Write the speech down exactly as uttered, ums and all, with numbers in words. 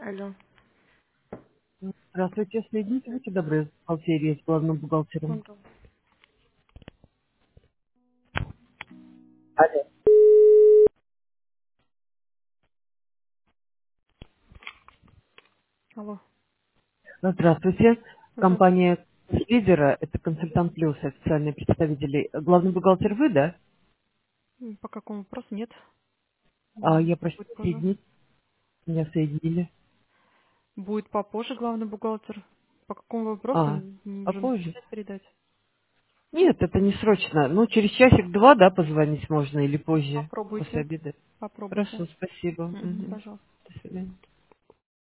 Алло. Здравствуйте, соедините, будьте добры, с бухгалтерией, с главным бухгалтером. Секунду. Алло. Алло. Здравствуйте. Здравствуйте. Компания Лидера, это консультант плюс, официальные представители. Главный бухгалтер вы, да? М, По какому вопросу? Нет. А М, я прошу Будет позже. соединить, меня соединили. Будет попозже главный бухгалтер. По какому вопросу А, м, можем попозже? сейчас передать? Нет, это не срочно. Ну, через часик-два, да, позвонить можно или позже, после Попробуйте. обеда. Попробуйте. Хорошо, спасибо. Мгм, Мгм. пожалуйста. До свидания.